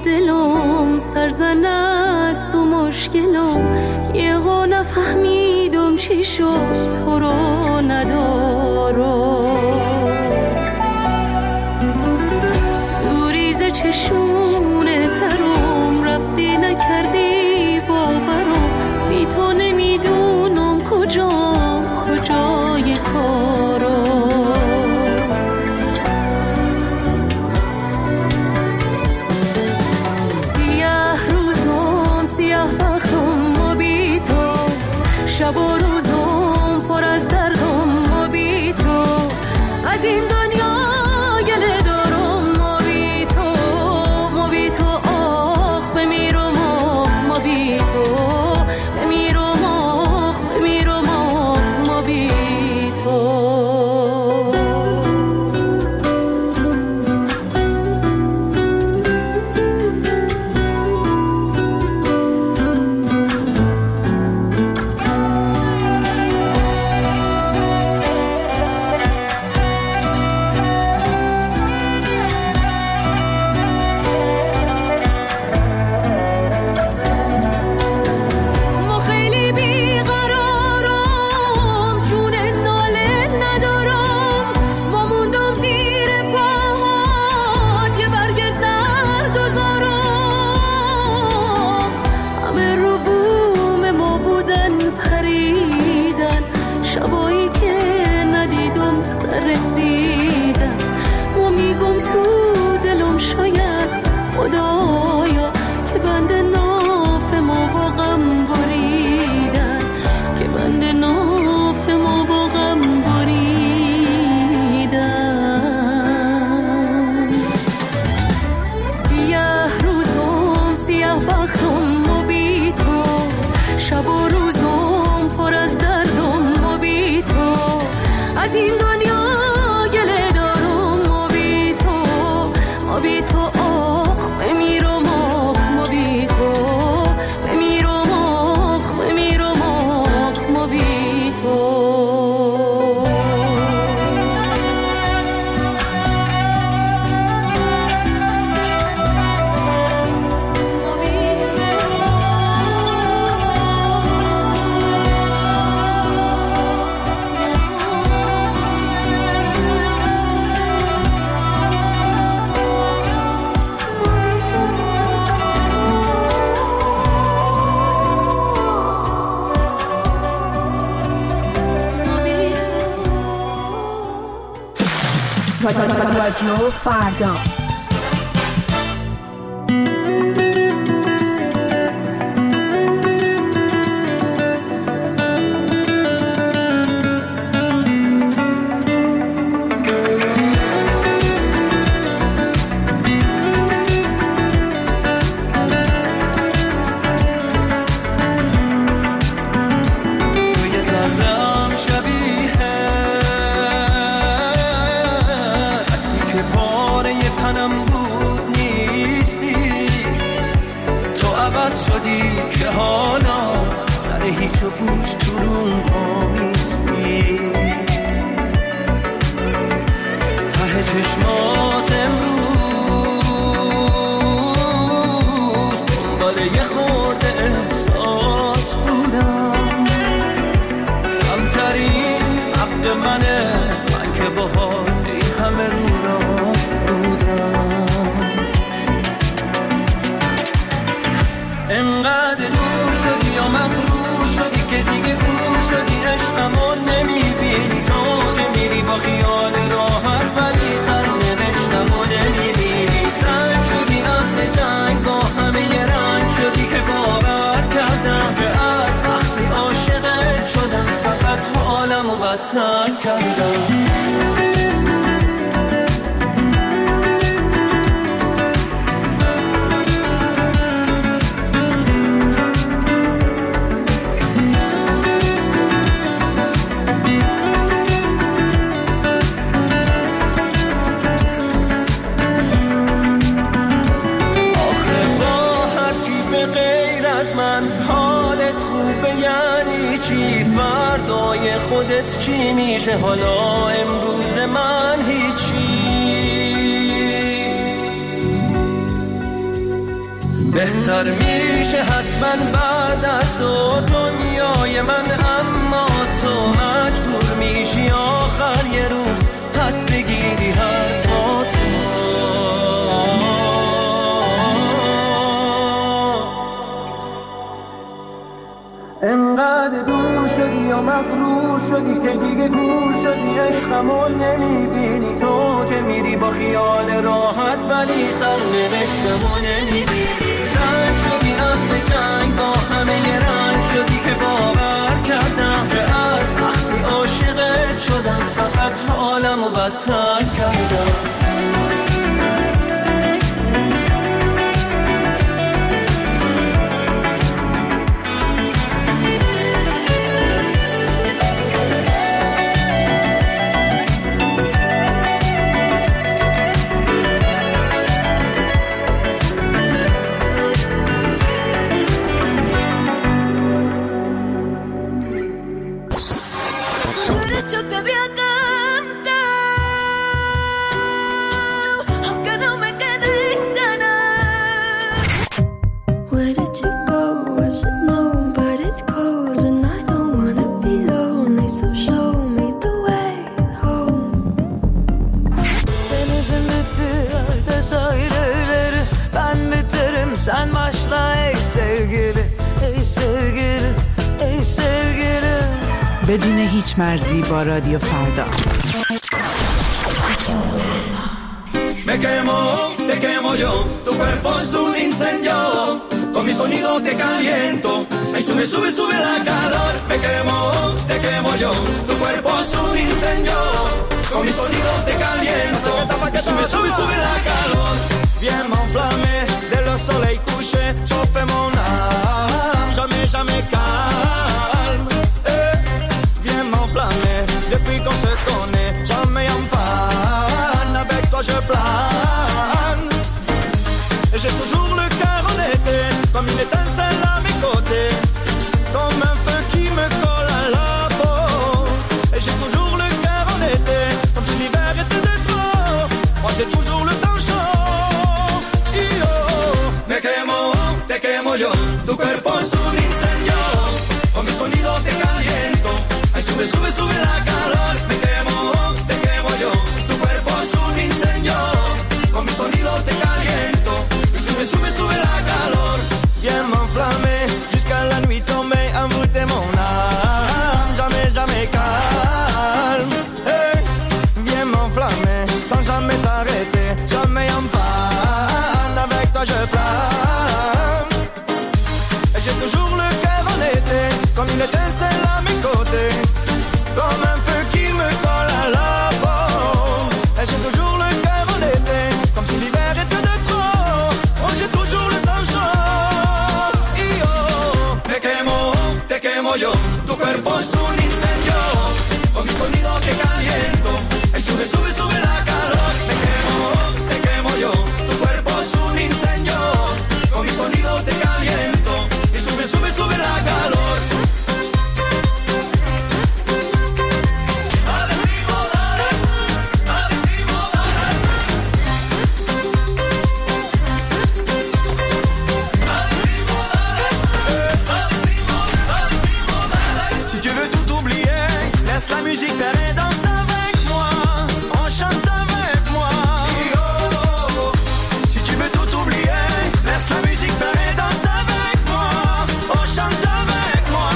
دلم سرزنه است و مشکلم، یه ها نفهمیدم چی شد تو رو ندارم. دوریز چشونه ترم رفتی نکردی باورم، بی تو نمیدونم کجای کارم. سیاه روزم سیاه بختم ما بی تو، شب و روزم پر از دردم ما بی تو، از این دنیا گله دارم ما بی تو، ما بی تو آخ بمیرم آخ ما بی تو، بمیرم آخ بمیرم آخ ما بی تو. رادیو فردا. خودت چی میشه حالا امروز من هیچی بهتر میشه حتما بعد از تو دنیای من، اما تو مجبور میشی آخر یه روز پس بگیری حرفاتو. انقدر دور شدی و مغرور شدی که دیگه گور شدی، عشقمو نمیبینی تو که میری با خیال راحت، ولی سرنوشتمو نمیبینی. زنگ شدی اهل جنگ، با همه یه رنگ شدی که باور کردم که از وقتی عاشقت شدم فقط حالمو بدتر کردم. Sen başla ey sevgili, ey sevgili, ey sevgili. بدون هیچ مرزی با رادیو فردا. Me quemo yo, tu cuerpo es un incendio, con mi sonido te caliento, ay sube, sube, sube la calor. Me quemo yo, tu cuerpo es un incendio, con mi sonido te caliento, ay sube, sube, sube la calor. Viens m'enflammer, dès le soleil couché, chauffe mon âme, jamais, jamais calme. Viens m'enflammer, depuis qu'on se connaît, jamais en panne, avec toi je plane. Et j'ai toujours le cœur en été, comme une étincelle à mes côtés, comme un feu qui me colle à la peau. Et j'ai toujours le cœur en été, comme si l'hiver était de trop, moi j'ai toujours le sang chaud. Te quemo yo, tu cuerpo es un incendio, con mi sonido te caliento, ay sube, sube, sube la calor. Me te quemo yo, tu cuerpo es un incendio, con mi sonido te caliento, y sube, sube, sube la calor. Viens m'enflammer, jusqu'à la nuit tombée, envoûter mon âme, jamais, jamais calme. Hey, viens m'enflammer, sans jamais t'arrêter, jamais en panne, avec toi je plane. J'ai toujours le cœur en été, comme une étincelle à mes côtés, comme un feu qui me colle à la peau. Et j'ai toujours le cœur en été, comme si l'hiver était de trop. Oh, j'ai toujours le sang chaud. Te quemo yo, tu cuerpo es un incendio, con mi sonido te caliento, y sube, sube, sube la calor. Te quemo yo, tu cuerpo es un incendio, con mi sonido te caliento. Sube, sube la calor. Dale, primo, dale. Dale, primo, dale. Dale, primo, dale. Dale, primo, dale, primo, dale. Si tu veux tout oublier, laisse la musique faire et danse avec moi. On chante avec moi. Si tu veux tout oublier, laisse la musique faire et danse avec moi. Chanta avec moi.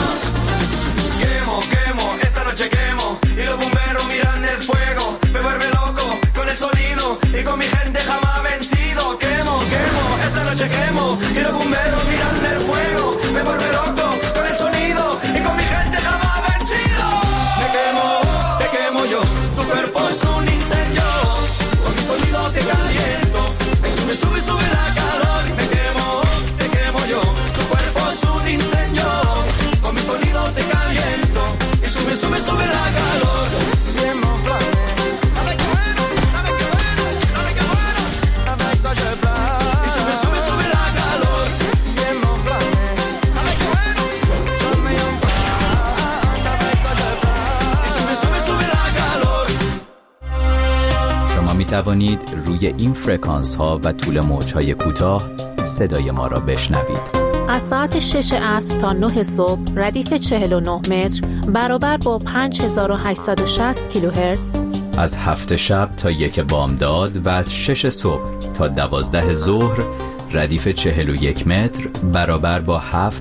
Quemo, esta noche quemo, y los bomberos miran el fuego. Me vuelve loco con el sonido y con mi gente jamás vencido. Quemo, esta noche quemo, y los bomberos miran el fuego. Me vuelve loco con el sonido y con mi gente jamás vencido. Te quemo yo, tu cuerpo es un incendio, con mi sonido te caliento, me sube, sube, sube la calor. Te quemo yo, tu cuerpo es un incendio, con mi sonido te caliento, y sube, sube, sube la calor. Bien m'enflammer, avec bueno, avec bueno, avec bueno, avec toi je plane, y sube, sube, sube la calor. Bien m'enflammer, avec bueno, jamais en panne, avec toi je plane, y sube, sube, sube la calor. شما می توانید روی این فرکانس ها و طول موج های کوتاه صدای ما را بشنوید. از ساعت 6 عصر تا 9 صبح ردیف 49 متر برابر با 5860 کیلوهرتز. از 7 شب تا 1 بامداد و از 6 صبح تا 12 ظهر ردیف 41 متر برابر با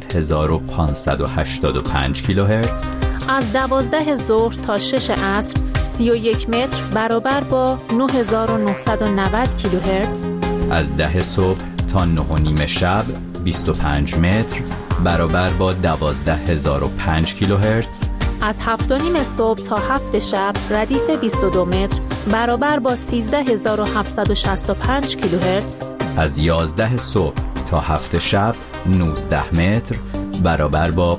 7585 کیلوهرتز. از 12 ظهر تا 6 عصر 31 متر برابر با 9990 کیلوهرتز. از 10 صبح تا 9:30 شب 25 متر برابر با 12005 کیلوهرتز. از 7:30 صبح تا 7 شب ردیف 22 متر برابر با 13765 کیلوهرتز. از 11 صبح تا 7 شب 19 متر برابر با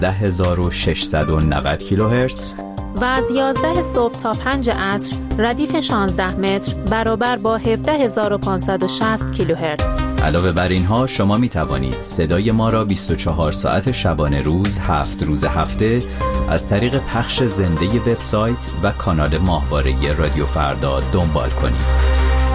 15690 کیلوهرتز. و از 11 صبح تا 5 عصر ردیف 16 متر برابر با 17560 کیلوهرتز. علاوه بر اینها شما می توانید صدای ما را 24 ساعت شبانه روز 7 روز هفته از طریق پخش زنده وبسایت و کانال ماهواره رادیو فردا دنبال کنید.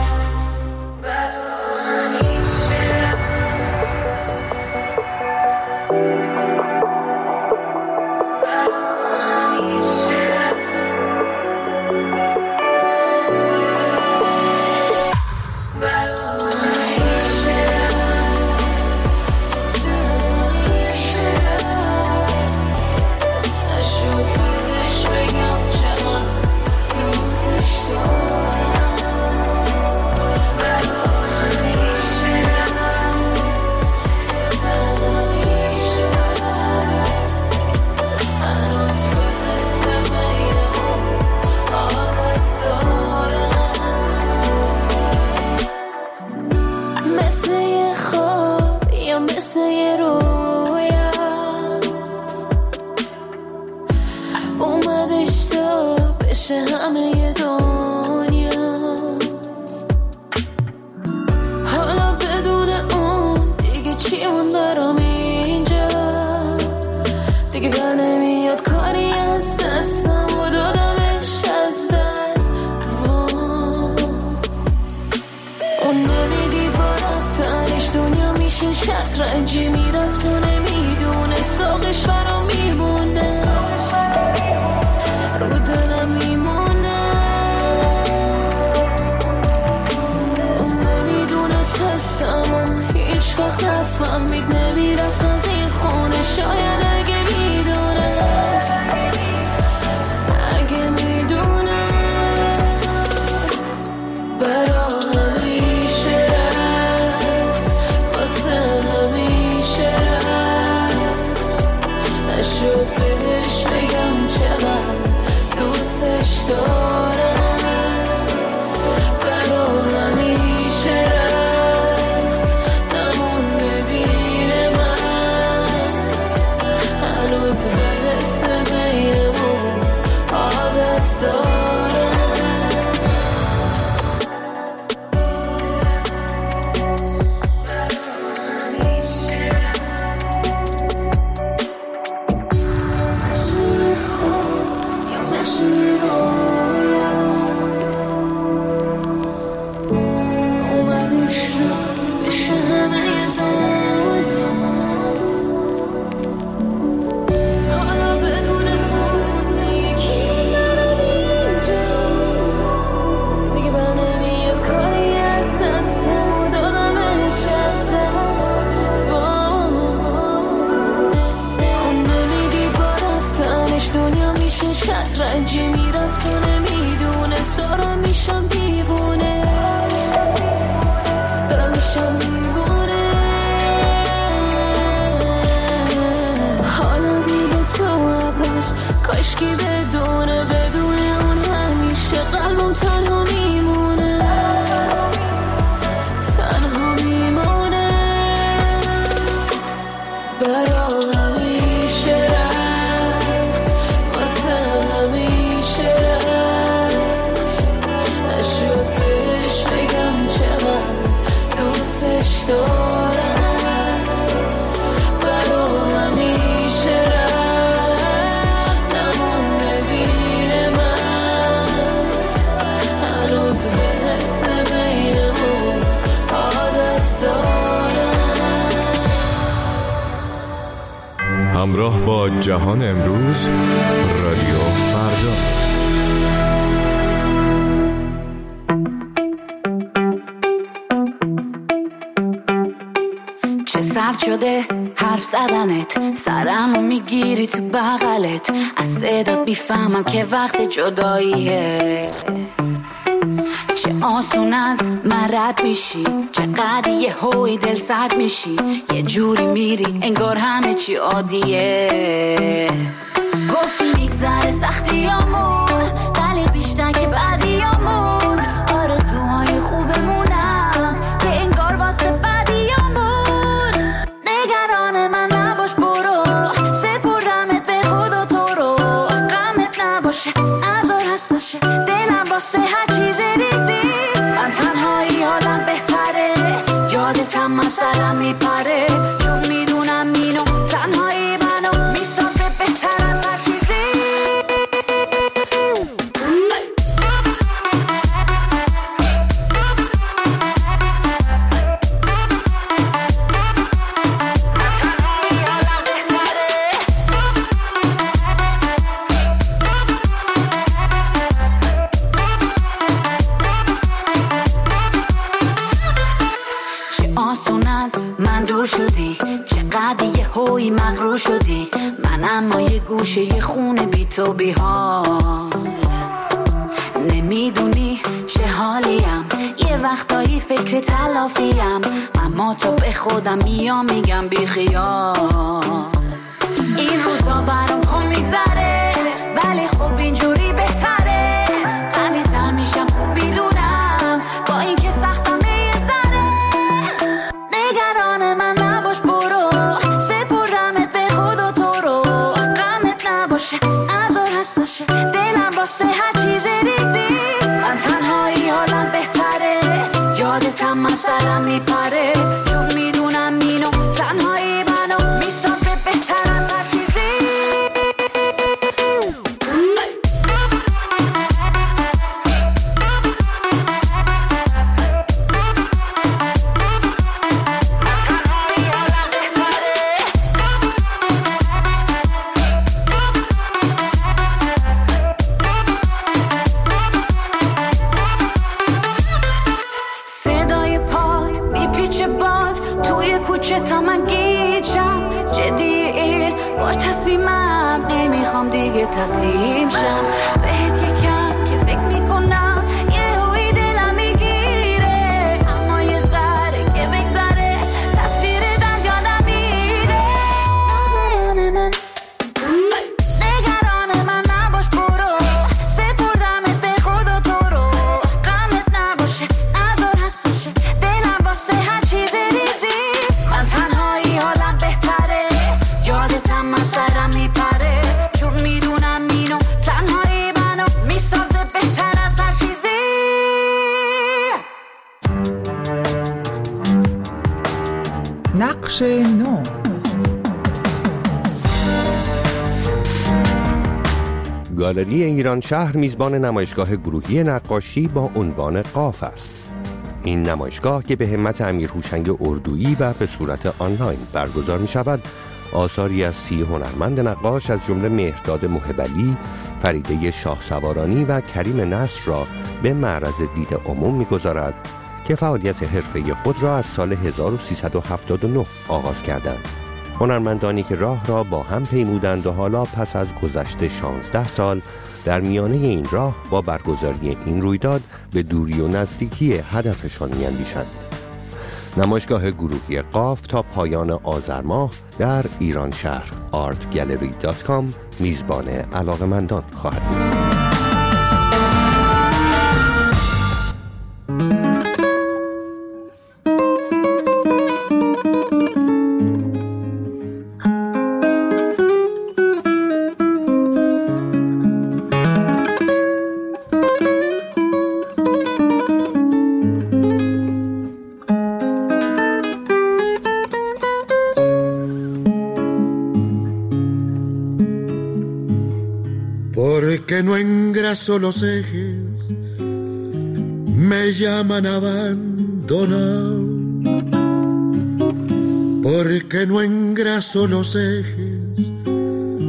شطرنجی میرفت و نمیدونست داغش فرا میمونه رو دلم میمونه نمیدونست هستم و هیچ وقت نفهمید نمیرفت از این خونه شاید اگه میدونست برا همیشه رفت واسه همیشه رفت نشد بهش بگم چقدر دوستش دارم برا همیشه رفت نمون ببینه من هنوز بحث بینمون عادت دارم شطرنجی میرفت و نمیدونست دارم میشم دیوونه دارم میشم دیوونه حالا دیگه تو عبرس کاشکی بدونه اون همیشه قلبم تنها میمونه تنها میمونه برا همیشه رفت واسه همیشه رفت نشد بهش بگم چقدر دوستش دارم برا همیشه رفت نمون با جهان امروز رادیو فردا. چه سرد شده حرف زدنت، سرمو میگیری تو بغلت، از صدات بیفهمم که وقت جداییه. چه آسون از من رد میشی، چقدر یه هوی دل سرد میشی، یه جوری میری انگار همه چی عادیه. گفتی میگذره سختیامون، ولی بیشتر که بعدیامون، آرزوهای خوبمونم که انگار واسه بعدیامون. نگران من نباش برو، سپردمت به خود و تو رو، غمت نباشه ازار حساشه دلم واسه هر چیز ریزی. من تنهایی حالم بهتره، یادتم من سرم میپره، چون میدونم اینو تنهایی منو میسازه بهتر از هر چیزی. شدی چقدر یه هوی مغرور شدی، من اما یه گوشه یه خونه بی تو بی حال. نمیدونی چه حالیم، یه وقتایی فکر تلافیم، اما تو به خودم میگم بی خیال. این روزا برام کن میگذره، ولی خب اینجوری بهتره. غمیزم میشم خوب میدونم، با این که سختم یه ذره. نگران من نباش برو، سپردمت به خود و تو رو، غمت نباشه ازار حساشه دلم واسه هر چیز ریزی. من تنهایی حالم بهتره، یادتم من سرم میپره، چون میدونم اینو تنهایی منو میسازه بهتر از هر چیزی. صدای پات میپیچه باز توی کوچه تا من گیجم، جدیه بار تصمیمم، نمیخوام دیگه تسلیم شم بهت یکم که فکر میکنم یه هوی دلم میگیره، اما یه ذره که بگذره تصویر در یادم میره. نگران من نباش برو، سپردمت به خود و تو رو، غمت نباشه ازار حساشه دلم واسه هر چیز ریزی. من تنهایی حالم بهتره، یادتم من سرم میپره، چون میدونم اینو تنهایی منو میسازه بهتر از هر چیزی. نقش نو. گالری ایران شهر میزبان نمایشگاه گروهی نقاشی با عنوان قاف است. این نمایشگاه که به همت امیر هوشنگ اردویی و به صورت آنلاین برگزار می شود، آثاری از 30 هنرمند نقاش از جمله مهرداد محبعلی، فریده شاهسوارانی و کریم نصر را به معرض دید عموم می‌گذارد که فعالیت حرفه‌ای خود را از سال 1379 آغاز کردند. هنرمندانی که راه را با هم پیمودند و حالا پس از گذشت 16 سال در میانه این راه با برگزاری این رویداد به دوری و نزدیکی هدفشان می‌اندیشند. نمایشگاه گروهی قاف تا پایان آذر ماه در ایران شهر artgallery.com میزبان علاقه‌مندان خواهد بود. Porque no engraso los ejes, me llaman abandonado. Porque no engraso los ejes,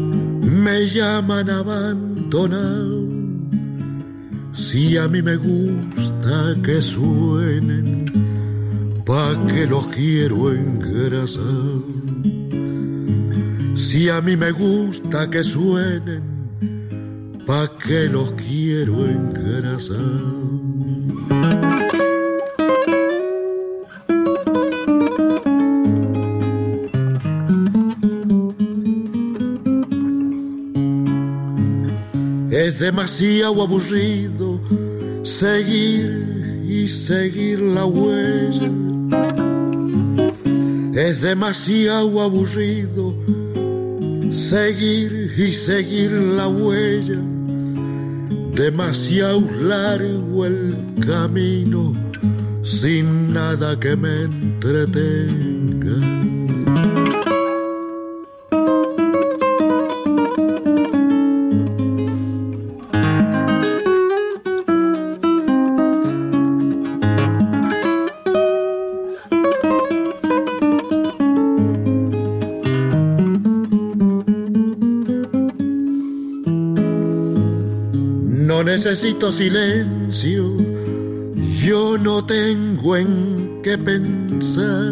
me llaman abandonado. Si a mí me gusta que suenen, pa' que los quiero engrasar. Si a mí me gusta que suenen, pa' que los quiero engrasar. Es demasiado aburrido seguir y seguir la huella. Es demasiado aburrido seguir y seguir la huella. Demasiado largo el camino sin nada que me entretenga. Necesito silencio, yo no tengo en qué pensar.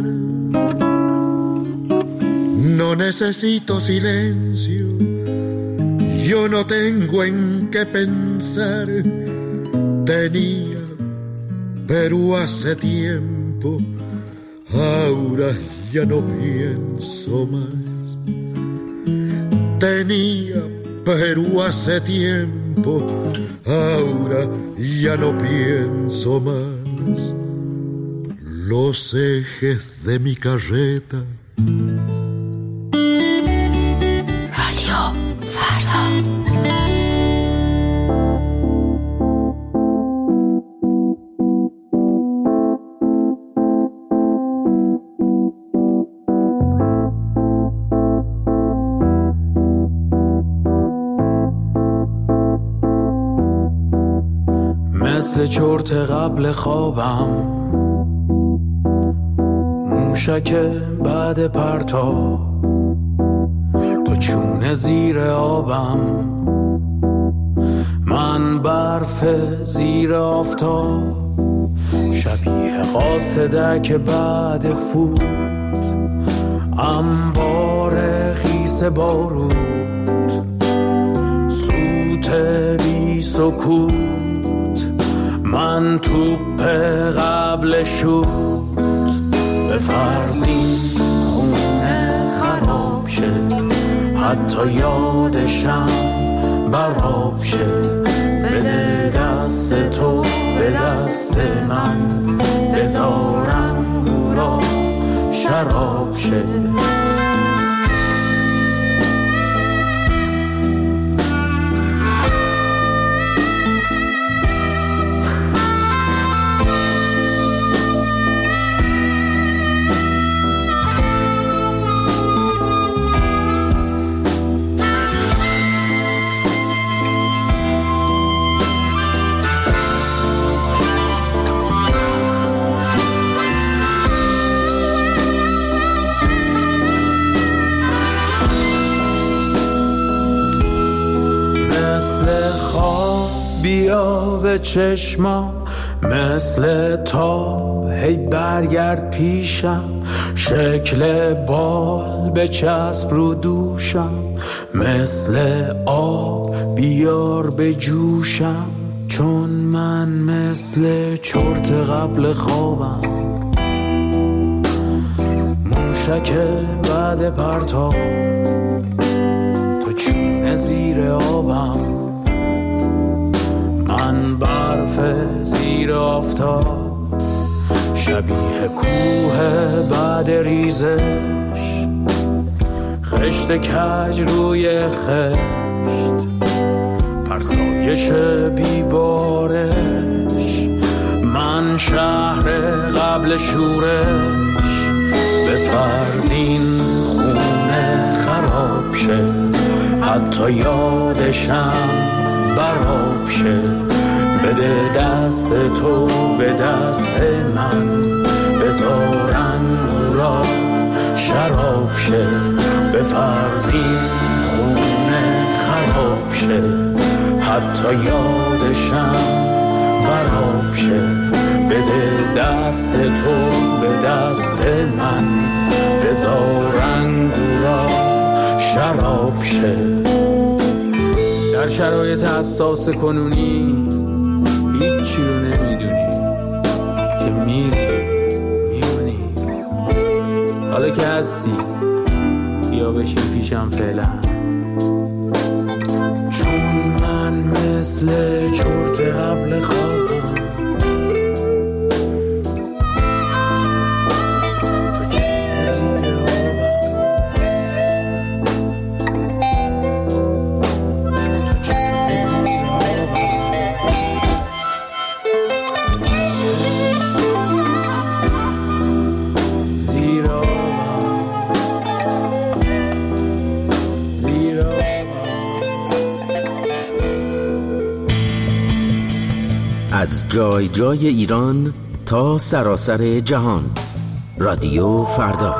No necesito silencio, yo no tengo en qué pensar. Tenía, pero hace tiempo, ahora ya no pienso más. Tenía, pero hace tiempo, ahora ya no pienso más. Los ejes de mi carreta. رادیو فردا. مثل چرت قبل خوابم، موشک بعد پرتاب، تو چونه زیر آبم، من برف زیر آفتاب، شبیه قاصدک بعد فوت، انبار خیس بارود، سوت بی سکوت، من توپ قبل شوت. به فرضین خونه خراب شه، حتی یادشم براب شه. بده دست تو به دست من، بذارم را شراب شه. بیا به چشمم مثل تاب، هی برگرد پیشم، شکل بال به چسب رو دوشم، مثل آب بیار به جوشم. چون من مثل چرت قبل خوابم، موشک بعد پرتاب، تو چونه زیر آبم، من برف زیر آفتاب، شبیه کوه بعد ریزش، خشت کج روی خشت، فرسایش بیبارش، من شهر قبل شورش. به فرزین خونه خراب شه، حتی یادشم براب شه. بده دست تو به دست من، بذارن را شراب شه. به فرزین خونه خراب شه، حتی یادشم براب شه. بده دست تو به دست من، بذار انگورا شراب شه. در شرایط حساس کنونی هیچی رو نمیدونی که میمونی. حالا که هستی بیا بشین پیشم فعلا، چون من مثل چرت قبل خوابم. از جای جای ایران تا سراسر جهان، رادیو فردا.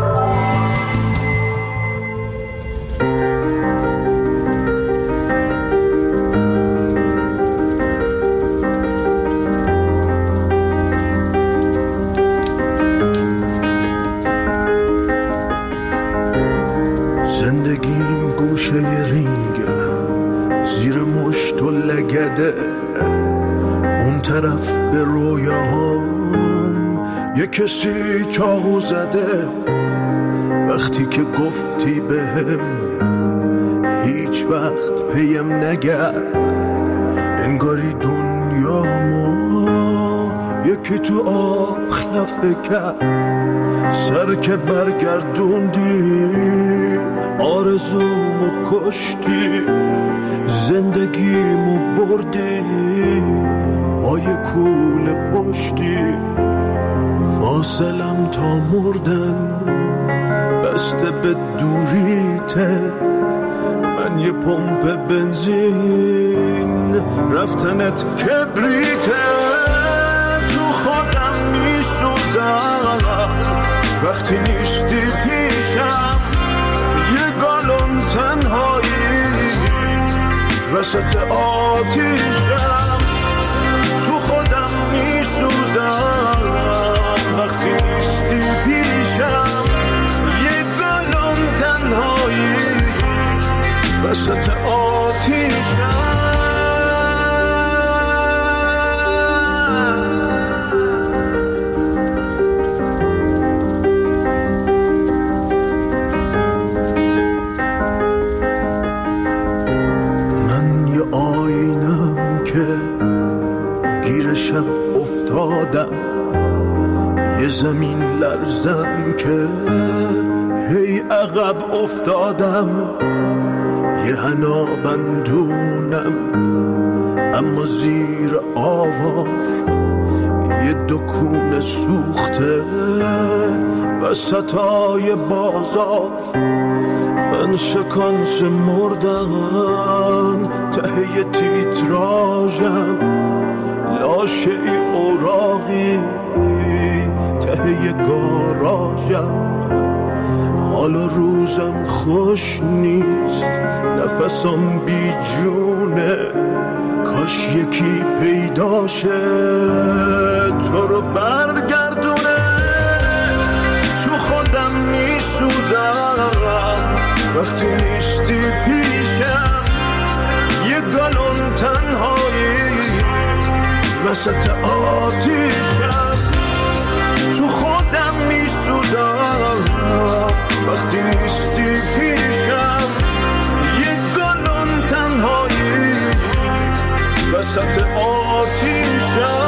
زندگیم گوشه رینگ، زیر مشت و لگده، اون طرف به رویاهام یه کسی چاقو زده. وقتی که گفتی بهم هیچ وقت پیم نگرد، انگاری دنیامو یکی تو آب خفه کرد. سر که برگردوندی آرزومو کشتی، زندگیمو بردی با یه کوله پشتی. فاصلم تا مردن بسته به دوریته، من یه پمپ بنزین رفتنت کبریته. تو خودم میسوزم وقتی نیستی پیشم، یه گالون تنهایی وسط آتیشم. تو خودم میسوزم وقتی نیستی پیشم، یه گالون تنهایی وسط آتیشم. شب افتادم یه زمین لرزم که هی عقب افتادم. یه حنا بندونم اما زیر آوار یه دکون سوخته وسطای بازار. من سکانس مردن ته تیتراژم، لاشه ای اوراقی ته گاراژم. حالا روزم خوش نیست، نفسم بی جونه، کاش یکی پیداشه تو رو برگردونه. تو خودم میسوزم وقتی نیستی پیشم، یه گالون تنهایی وسط آتیشم. تو خودم میسوزم وقتی نیستی پیشم، یه گالون تنهایی وسط آتیشم.